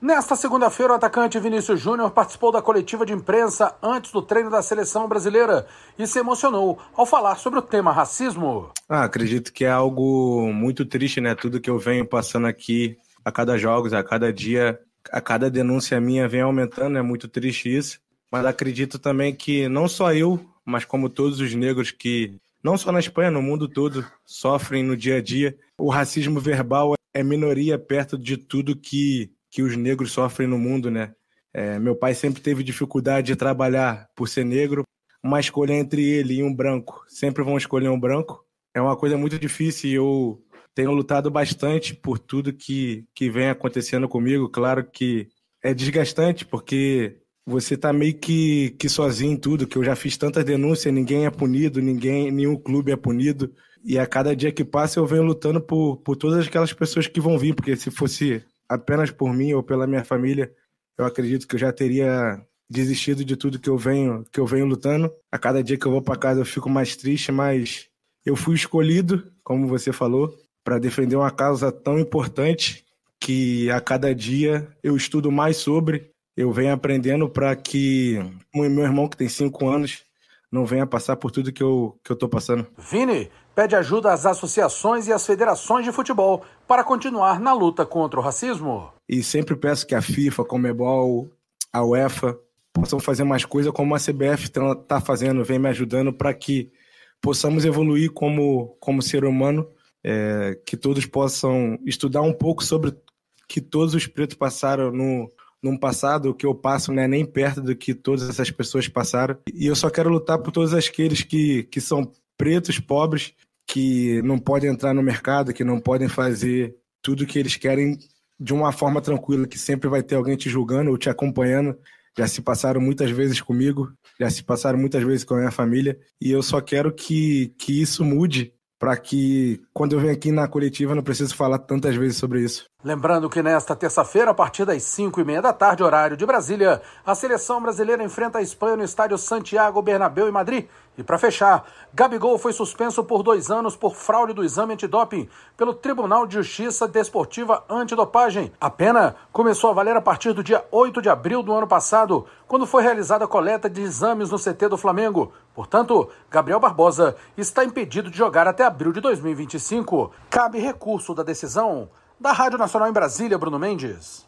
Nesta segunda-feira, o atacante Vinícius Júnior participou da coletiva de imprensa antes do treino da seleção brasileira e se emocionou ao falar sobre o tema racismo. Acredito que é algo muito triste, né? Tudo que eu venho passando aqui a cada jogos, a cada dia, a cada denúncia minha vem aumentando, é muito triste isso. Mas acredito também que não só eu, mas como todos os negros que, não só na Espanha, no mundo todo, sofrem no dia a dia. O racismo verbal é minoria perto de tudo que os negros sofrem no mundo, né? Meu pai sempre teve dificuldade de trabalhar por ser negro, uma escolha entre ele e um branco, sempre vão escolher um branco. É uma coisa muito difícil e eu tenho lutado bastante por tudo que vem acontecendo comigo. Claro que é desgastante, porque você tá meio que sozinho em tudo, que eu já fiz tantas denúncias, ninguém é punido, nenhum clube é punido. E a cada dia que passa eu venho lutando por todas aquelas pessoas que vão vir, porque se fosse apenas por mim ou pela minha família, eu acredito que eu já teria desistido de tudo que eu venho lutando. A cada dia que eu vou para casa eu fico mais triste, mas eu fui escolhido, como você falou, para defender uma causa tão importante que a cada dia eu estudo mais sobre, eu venho aprendendo para que o meu irmão, que tem 5 anos, não venha passar por tudo que eu tô passando. Vini pede ajuda às associações e às federações de futebol para continuar na luta contra o racismo. E sempre peço que a FIFA, a Conmebol, a UEFA possam fazer mais coisas como a CBF está fazendo, vem me ajudando para que possamos evoluir como ser humano, que todos possam estudar um pouco sobre que todos os pretos passaram num passado, o que eu passo não é nem perto do que todas essas pessoas passaram. E eu só quero lutar por todos aqueles que são pretos, pobres, que não podem entrar no mercado, que não podem fazer tudo o que eles querem de uma forma tranquila, que sempre vai ter alguém te julgando ou te acompanhando. Já se passaram muitas vezes comigo, já se passaram muitas vezes com a minha família, e eu só quero que isso mude, para que, quando eu venho aqui na coletiva, eu não preciso falar tantas vezes sobre isso. Lembrando que nesta terça-feira, a partir das 5h30 da tarde, horário de Brasília, a seleção brasileira enfrenta a Espanha no estádio Santiago Bernabéu, em Madrid. E para fechar, Gabigol foi suspenso por 2 anos por fraude do exame antidoping pelo Tribunal de Justiça Desportiva Antidopagem. A pena começou a valer a partir do dia 8 de abril do ano passado, quando foi realizada a coleta de exames no CT do Flamengo. Portanto, Gabriel Barbosa está impedido de jogar até abril de 2025. Cabe recurso da decisão. Da Rádio Nacional em Brasília, Bruno Mendes.